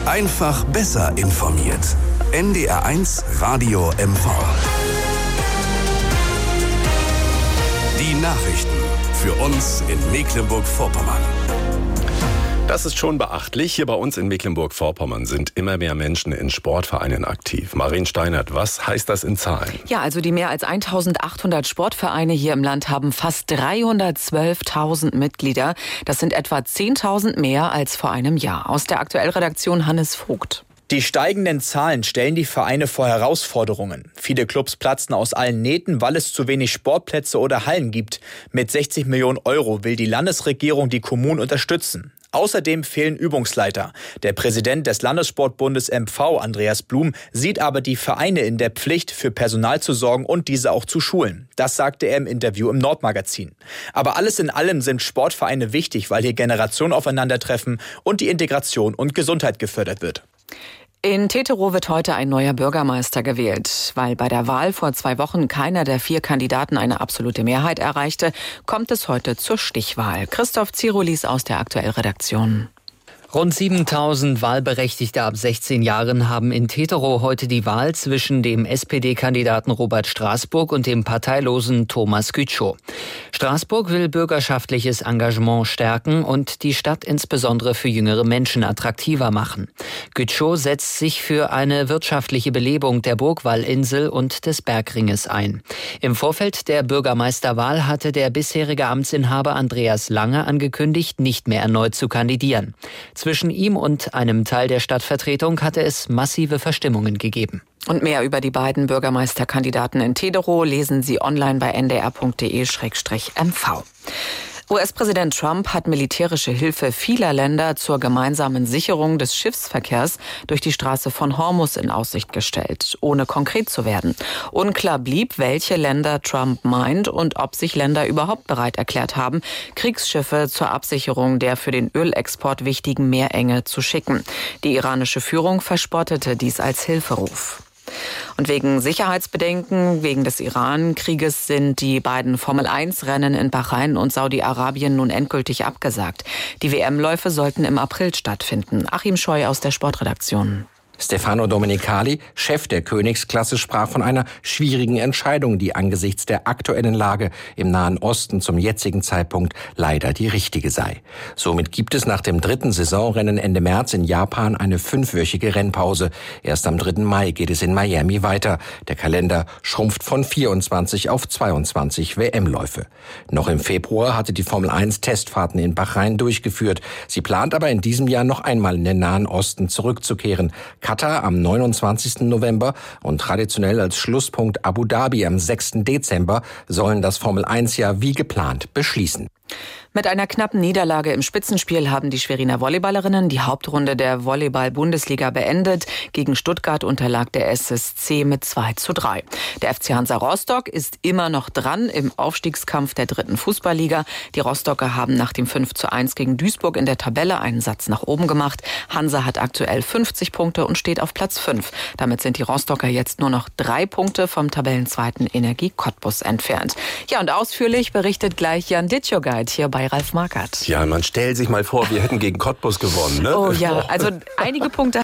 Einfach besser informiert. NDR1 Radio MV. Die Nachrichten für uns in Mecklenburg-Vorpommern. Das ist schon beachtlich. Hier bei uns in Mecklenburg-Vorpommern sind immer mehr Menschen in Sportvereinen aktiv. Marien Steinert, was heißt das in Zahlen? Ja, also die mehr als 1800 Sportvereine hier im Land haben fast 312.000 Mitglieder. Das sind etwa 10.000 mehr als vor einem Jahr. Aus der Aktuellredaktion Hannes Vogt. Die steigenden Zahlen stellen die Vereine vor Herausforderungen. Viele Clubs platzen aus allen Nähten, weil es zu wenig Sportplätze oder Hallen gibt. Mit 60 Millionen Euro will die Landesregierung die Kommunen unterstützen. Außerdem fehlen Übungsleiter. Der Präsident des Landessportbundes MV, Andreas Blum, sieht aber die Vereine in der Pflicht, für Personal zu sorgen und diese auch zu schulen. Das sagte er im Interview im Nordmagazin. Aber alles in allem sind Sportvereine wichtig, weil hier Generationen aufeinandertreffen und die Integration und Gesundheit gefördert wird. In Teterow wird heute ein neuer Bürgermeister gewählt. Weil bei der Wahl vor 2 Wochen keiner der 4 Kandidaten eine absolute Mehrheit erreichte, kommt es heute zur Stichwahl. Christoph Zirulis aus der Aktuellredaktion. Rund 7.000 Wahlberechtigte ab 16 Jahren haben in Teterow heute die Wahl zwischen dem SPD-Kandidaten Robert Straßburg und dem parteilosen Thomas Gütschow. Straßburg will bürgerschaftliches Engagement stärken und die Stadt insbesondere für jüngere Menschen attraktiver machen. Gütschow setzt sich für eine wirtschaftliche Belebung der Burgwallinsel und des Bergringes ein. Im Vorfeld der Bürgermeisterwahl hatte der bisherige Amtsinhaber Andreas Lange angekündigt, nicht mehr erneut zu kandidieren. Zwischen ihm und einem Teil der Stadtvertretung hatte es massive Verstimmungen gegeben. Und mehr über die beiden Bürgermeisterkandidaten in Teterow lesen Sie online bei ndr.de/mv. US-Präsident Trump hat militärische Hilfe vieler Länder zur gemeinsamen Sicherung des Schiffsverkehrs durch die Straße von Hormuz in Aussicht gestellt, ohne konkret zu werden. Unklar blieb, welche Länder Trump meint und ob sich Länder überhaupt bereit erklärt haben, Kriegsschiffe zur Absicherung der für den Ölexport wichtigen Meerenge zu schicken. Die iranische Führung verspottete dies als Hilferuf. Und wegen Sicherheitsbedenken, wegen des Iran-Krieges sind die beiden Formel-1-Rennen in Bahrain und Saudi-Arabien nun endgültig abgesagt. Die WM-Läufe sollten im April stattfinden. Achim Scheu aus der Sportredaktion. Stefano Domenicali, Chef der Königsklasse, sprach von einer schwierigen Entscheidung, die angesichts der aktuellen Lage im Nahen Osten zum jetzigen Zeitpunkt leider die richtige sei. Somit gibt es nach dem 3. Saisonrennen Ende März in Japan eine 5-wöchige Rennpause. Erst am 3. Mai geht es in Miami weiter. Der Kalender schrumpft von 24 auf 22 WM-Läufe. Noch im Februar hatte die Formel 1 Testfahrten in Bahrain durchgeführt. Sie plant aber in diesem Jahr noch einmal in den Nahen Osten zurückzukehren. Katar am 29. November und traditionell als Schlusspunkt Abu Dhabi am 6. Dezember sollen das Formel-1-Jahr wie geplant beschließen. Mit einer knappen Niederlage im Spitzenspiel haben die Schweriner Volleyballerinnen die Hauptrunde der Volleyball-Bundesliga beendet. Gegen Stuttgart unterlag der SSC mit 2:3. Der FC Hansa Rostock ist immer noch dran im Aufstiegskampf der 3. Fußballliga. Die Rostocker haben nach dem 5:1 gegen Duisburg in der Tabelle einen Satz nach oben gemacht. Hansa hat aktuell 50 Punkte und steht auf Platz 5. Damit sind die Rostocker jetzt nur noch 3 Punkte vom Tabellenzweiten Energie Cottbus entfernt. Ja, und ausführlich berichtet gleich Jan Ditschogait hier bei Ralf Markert. Ja, man stellt sich mal vor, wir hätten gegen Cottbus gewonnen, ne? Oh ja, also einige Punkte